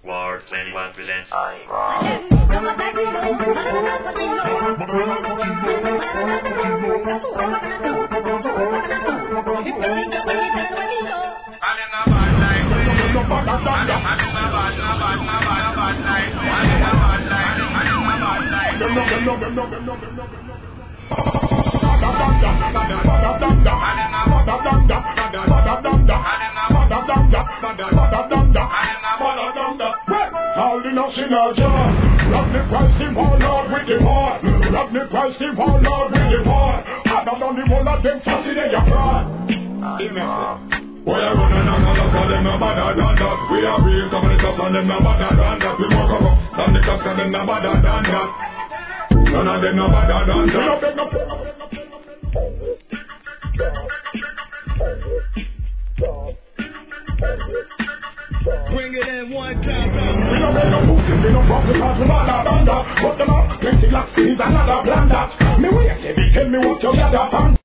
Ward 21 presents all the national job. Rock the price, the wall out with the war. Rock the price, the wall out with the war. Other than the whole of them fancy they are fraud. We are running on all of them, no better than that. We are real, some of the stuff on them, no better than that. We more corrupt than the cops and them, no better than that. None of them, no better than that. Bring it in one time. We don't make no moves, we don't fuck with us, we not a banda. Put them up, plenty like skins, another blunder. Me wait, say, tell me what you got a fan.